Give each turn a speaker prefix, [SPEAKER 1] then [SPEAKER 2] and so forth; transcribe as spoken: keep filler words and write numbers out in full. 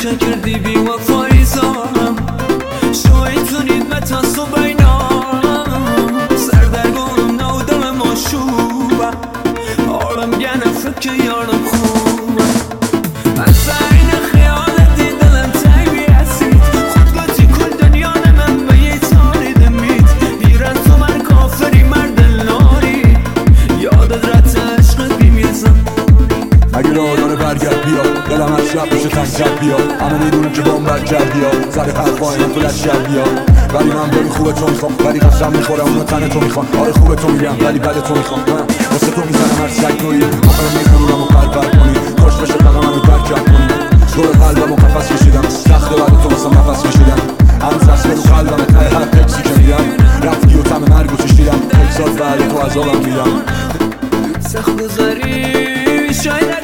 [SPEAKER 1] عشق کردی بی وفایی زارم شاید تو نیدمت از تو بینام سردرگانم نو دلم آشوبه آرم گنه فکر یارم خوبه از این خیالت دلم تایبی هستید خودگاتی کل دنیا نمم به یه تاری دمید دیرن تو من کافری مرد لاری یادت رت عشقت بیمیزم
[SPEAKER 2] اگه راه داره برگرد بیا دلم از شب بشه تنگرد بیا همه میدونم که بام بد کردی ها زده حرفای من تو لشگر بیا ولی من بری خوبه تو میخوام ولی قسم میخورم اونو تن تو میخوام آره خوبه تو میگم ولی بده تو میخوام واسه تو میزنم هر سگ نوی آخرم میخورونم و قلب بر کنی کاش بشه قلمم رو درک کرد کنی دور قلبم و قفص کشیدم سخت بعد تو واسم نفس کشیدم هم دست رو قلبم ته هر تکسی که میدم رفتی و تم مرگ و چشیدم یک سال بعد تو عذابم میدم
[SPEAKER 1] سخت گذاری شاید